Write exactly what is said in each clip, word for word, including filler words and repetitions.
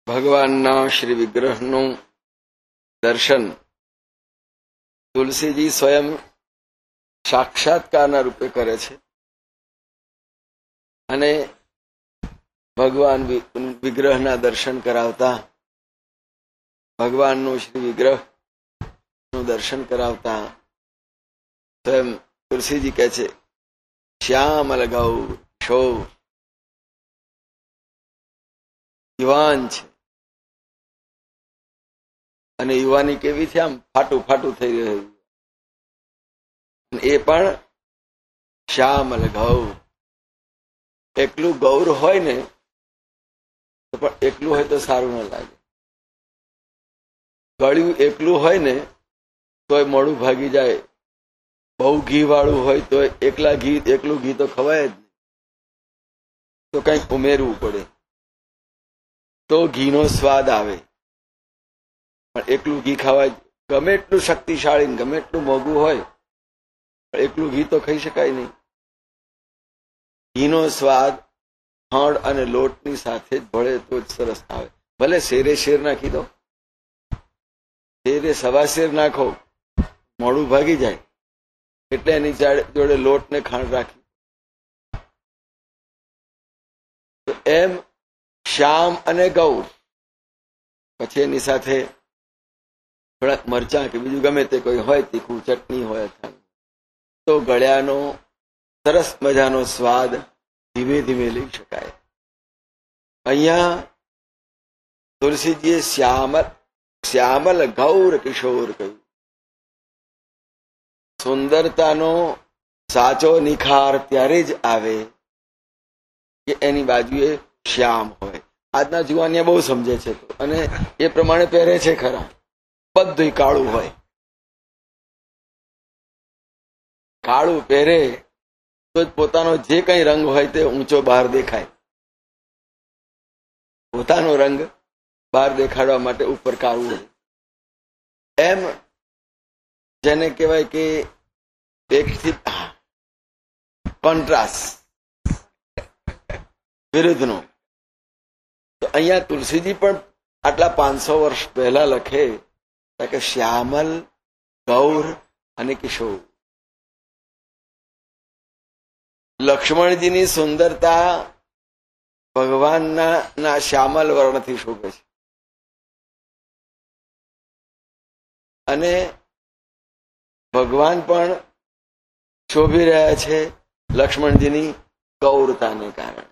ભગવાનના શ્રી વિગ્રહનું દર્શન તુલસીજી સ્વયં સાક્ષાત્કારના રૂપે કરે છે અને ભગવાન વિગ્રહના દર્શન કરાવતા ભગવાનનું શ્રી વિગ્રહનું દર્શન કરાવતા સ્વયં તુલસીજી કહે છે, શ્યામલ ગૌ શો યુવાન છે અને યુવાની કેવી છે, આમ ફાટું ફાટું થઈ રહ્યું, એ પણ શ્યામલ ગૌ. એકલું ગૌર હોય ને તો પણ એકલું હોય તો સારું ન લાગે. ગળ્યું એકલું હોય ને તોય મોડું ભાગી જાય. બહુ ઘી વાળું હોય તો એકલા ઘી એકલું ઘી તો ખવાય જ નહીં, તો કંઈક ઉમેરવું પડે તો ઘીનો સ્વાદ આવે. પણ એકલું ઘી ખાવાય, ગમે એટલું શક્તિશાળી ગમે એટલું મોંઘું હોય પણ એકલું ઘી તો ખાઈ શકાય નહીં. ઘીનો સ્વાદ ખંડ અને લોટની સાથે જ ભળે તો જ સરસ આવે. ભલે શેરે શેર નાખી દો, શેરે સવા શેર નાખો, મોડું ભાગી જાય એટલે એની જોડે લોટ ને ખાંડ રાખી. તો એમ શ્યામ અને ગૌર, પછી એની સાથે થોડાક મરચાં કે બીજું ગમે તે કોઈ હોય, તીખું ચટણી હોય, તો ગળ્યાનો સરસ મજાનો સ્વાદ ધીમે ધીમે લઈ શકાય. અહીંયા તુલસીજીએ શ્યામલ શ્યામલ ગૌર કિશોર કહ્યું. સુંદરતાનો સાચો નિખાર ત્યારે જ આવે કે એની બાજુએ શ્યામ હોય. આજના જુવાનિયા બહુ સમજે છે અને એ પ્રમાણે પહેરે છે ખરા. બધું કાળું હોય, કાળું પહેરે તો જ પોતાનો જે કઈ રંગ હોય તે ઊંચો બહાર દેખાય. પોતાનો રંગ બહાર દેખાડવા માટે ઉપર કાળું હોય. એમ જેને કહેવાય કે એકથી કોન્ટ્રાસ્ટ વિરુદ્ધનો. તો અહીંયા તુલસીજી પણ આટલા પાંચસો વર્ષ પહેલા લખે કે શ્યામલ ગૌર અને કિશોર. લક્ષ્મણજીની સુંદરતા ભગવાનના ના શ્યામલ વર્ણથી શોભે છે અને ભગવાન પણ શોભી રહ્યા છે લક્ષ્મણજીની ગૌરતાને કારણે.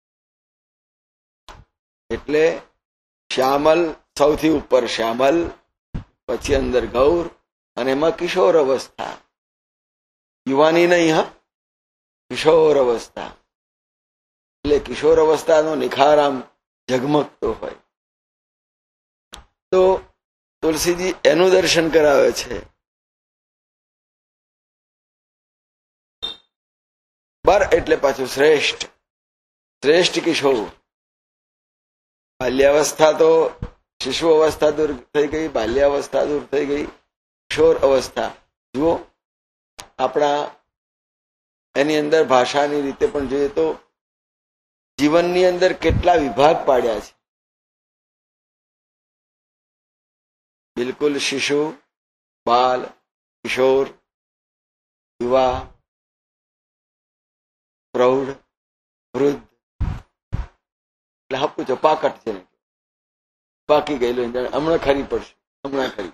એટલે શ્યામલ સૌથી ઉપર શ્યામલ, પછી અંદર ગૌર અને એમાં કિશોર અવસ્થા. યુવાની નહીં, હા, કિશોર અવસ્થા. એટલે કિશોર અવસ્થાનો નિખાર આમ ઝગમગતો હોય. તો તુલસીજી એનું દર્શન કરાવે છે. બર એટલે પાછું શ્રેષ્ઠ, શ્રેષ્ઠ કિશોર. બાલ્યાવસ્થા તો શિશુ અવસ્થા દૂર થઈ ગઈ, બાલ્યાવસ્થા દૂર થઈ ગઈ, કિશોર અવસ્થા. જુઓ, આપણા એની અંદર ભાષાની રીતે પણ જોઈએ તો જીવનની અંદર કેટલા વિભાગ પાડ્યા છે. બિલકુલ શિશુ, બાલ, કિશોર, યુવા, પ્રૌઢ, વૃદ્ધ. એટલે હા પૂછો પાકટ છે, પાકી ગયેલું હમણાં ખરી પડશે, હમણાં ખરી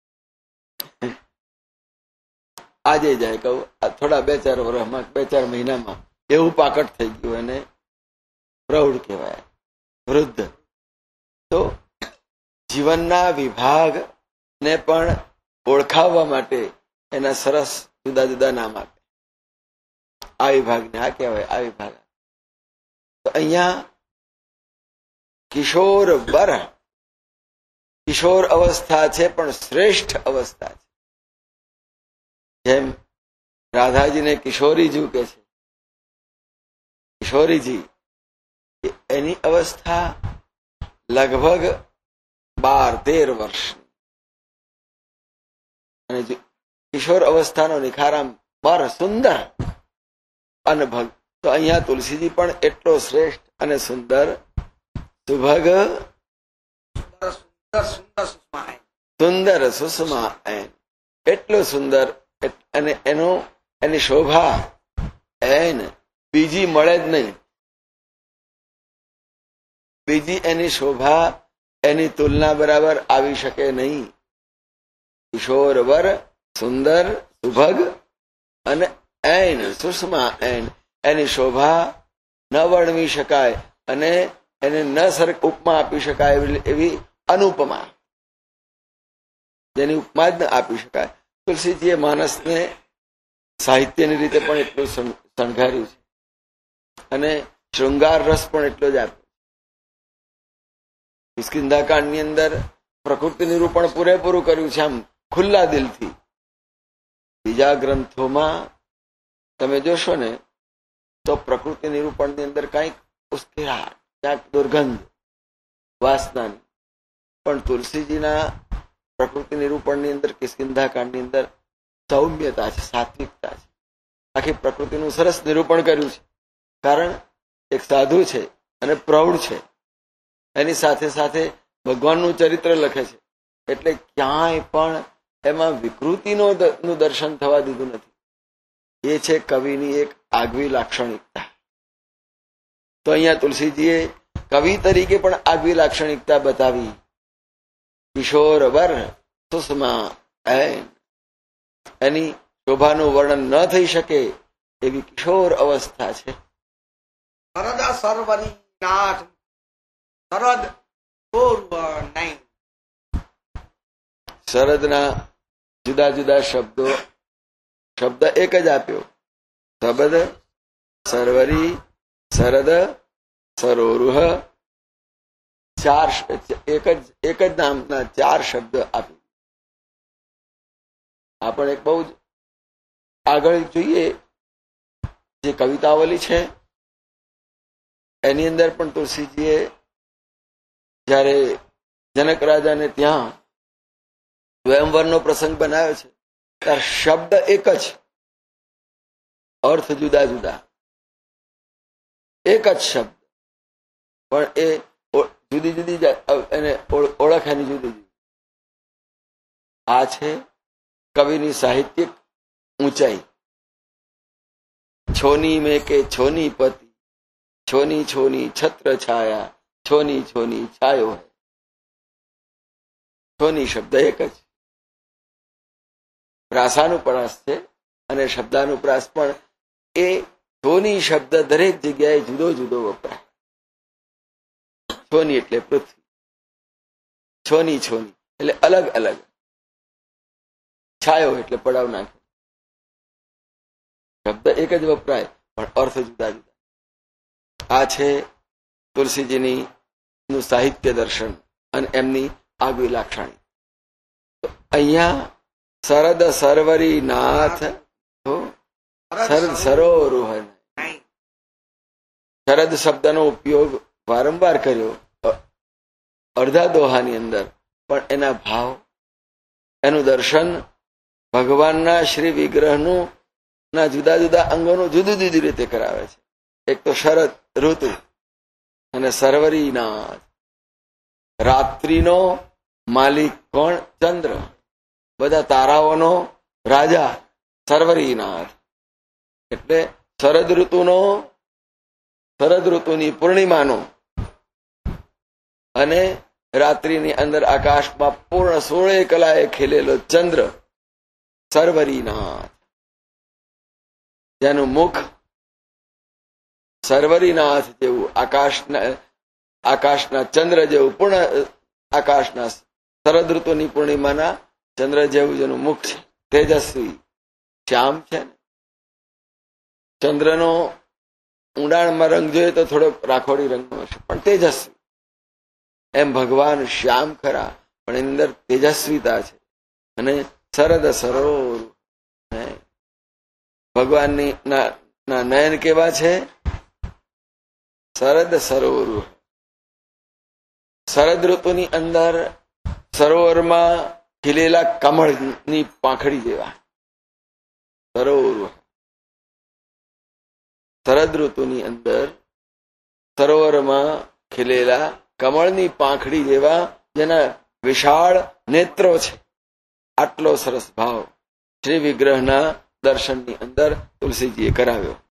આજે જાય કહું થોડા બે ચાર વર્ષમાં બે ચાર મહિનામાં એવું પાકટ થઈ ગયું અને પ્રૌઢ કહેવાય, વૃદ્ધ. તો જીવનના વિભાગ ને પણ ઓળખાવવા માટે એના સરસ જુદા જુદા નામ આપે. આ વિભાગને આ કહેવાય, આ વિભાગ. તો અહીંયા કિશોર બર, કિશોર અવસ્થા છે પણ શ્રેષ્ઠ અવસ્થા છે. જેમ રાધાજીને કિશોરીજી કે છે, કિશોરીજી એની અવસ્થા લગભગ બાર તેર વર્ષ અને કિશોર અવસ્થાનો નિખારામ બર સુંદર અને ભગ. તો અહીંયા તુલસીજી પણ એટલો શ્રેષ્ઠ અને સુંદર સુભગ સુંદર સુષ્મા એન, એટલું સુંદર અને એનો એની શોભા એન બીજી મળે જ નહીં. બીજી એની શોભા એની તુલના બરાબર આવી શકે નહીં. કિશોર વર સુંદર સુભગ અને એન સુષ્મા એન, એની શોભા ન વર્ણવી શકાય અને એને ન સર ઉપમા આપી શકાય એવી અનુપમા, જેની ઉપમા જ ન આપી શકાય. તુલસીજીએ માણસને સાહિત્યની રીતે પણ એટલું શણગાર્યું છે અને શૃંગાર રસ પણ એટલો જ આપ્યો. કિષ્કિંધાકાંડની અંદર પ્રકૃતિ નિરૂપણ પૂરેપૂરું કર્યું છે, આમ ખુલ્લા દિલથી. બીજા ગ્રંથોમાં તમે જોશો ને તો પ્રકૃતિ નિરૂપણની અંદર કંઈક ઉશ્કેરાટ, ક્યાંક દુર્ગંધ, વાસનાની. પણ તુલસીજીના પ્રકૃતિ નિરૂપણની અંદર, કિષ્કિંધાકાંડની અંદર સૌમ્યતા છે, સાત્વિકતા છે. આખી પ્રકૃતિનું સરસ નિરૂપણ કર્યું છે. કારણ એક સાધુ છે અને પ્રૌઢ છે, એની સાથે સાથે ભગવાનનું ચરિત્ર લખે છે, એટલે ક્યાંય પણ એમાં વિકૃતિનો નું દર્શન થવા દીધું નથી. એ છે કવિની એક આગવી લાક્ષણિકતા. તો અહીંયા તુલસીજીએ કવિ તરીકે પણ આગવી લાક્ષણિકતા બતાવી. કિશોર વર સુષ્મા એન, એની શોભાનું વર્ણન ન થઈ શકે એવી કિશોર અવસ્થા છે. શરદ સર્વરી નાથ શરદ પૂર્વ નહીં. શરદના જુદા જુદા શબ્દો, શબ્દ એક જ આપ્યો. શબદ, સર્વરી, શરદ, સરોરુહ, ચાર એક જ એક જ નામના ચાર શબ્દ આપ્યું. આ પણ એક બહુ જ આગળ જોઈએ જે કવિતાવલી છે એની અંદર પણ તુલસીજીએ જયારે જનક રાજાને ત્યાં સ્વયંવરનો પ્રસંગ બનાવ્યો છે ત્યારે શબ્દ એક જ, અર્થ જુદા જુદા, એક જ શબ્દ પણ એ જુદી જુદી એને ઓળખ એની જુદી જુદી. આ છે કવિની સાહિત્યિક ઊંચાઈ. છોની મેં કે છોની પતિ, છોની છોની છત્ર છાયા, છોની છોની છાયો હૈ. છોની શબ્દ એક જ. પ્રાસાનુપ્રાસ છે અને શબ્દાનુપ્રાસ પણ એ છોની શબ્દ દરેક જગ્યાએ જુદો જુદો વપરાય. છોની એટલે પૃથ્વી, છોની છોની એટલે અલગ અલગ, છાયો એટલે પડાવ નાખે. શબ્દ એક જ વપરાય પણ અર્થ જુદા જુદા. આ છે તુલસીજીની નું સાહિત્ય દર્શન અને એમની આગવી લાક્ષણિક. અહીંયા શરદ સર્વરી નાથ શરદ સરોરુહ. શરદ શબ્દનો ઉપયોગ વારંવાર કર્યો અડધા દોહાની અંદર, પણ એના ભાવ, એનું દર્શન ભગવાનના શ્રી વિગ્રહનું ના જુદા જુદા અંગોનું જુદી જુદી રીતે કરાવે છે. એક તો શરદ ઋતુ અને સર્વરીનાથ. રાત્રિનો માલિક કોણ? ચંદ્ર. બધા તારાઓનો રાજા સર્વરીનાથ. એટલે શરદ ઋતુનો, શરદ ઋતુની પૂર્ણિમાનો અને રાત્રિની અંદર આકાશમાં પૂર્ણ સોળે કલાએ ખીલેલો ચંદ્ર સર્વરીનાથ, જેનું મુખ સર્વરીનાથ જેવું, આકાશના આકાશના ચંદ્ર જેવું, પૂર્ણ આકાશના શરદ ઋતુની પૂર્ણિમાના ચંદ્ર જેવું જેનું મુખ છે, તેજસ્વી શ્યામ છે. ચંદ્રનો ઊંડાણમાં રંગ જોઈએ તો થોડોક રાખોડી રંગનો હશે, પણ તેજસ્વી. એમ ભગવાન શ્યામ ખરા, પણ એની અંદર તેજસ્વીતા છે. અને શરદ સરોર, ભગવાનની ના નયન કેવા છે? શરદ સરોવર. શરદ ઋતુની અંદર સરોવરમાં ખીલેલા કમળની પાંખડી જેવા સરોવર. શરદ ઋતુની અંદર સરોવરમાં ખીલેલા કમળની પાંખડી જેવા, જેના વિશાળ નેત્રો છે. આટલો સરસ ભાવ શ્રી વિગ્રહના દર્શનની અંદર તુલસીજીએ કરાવ્યો.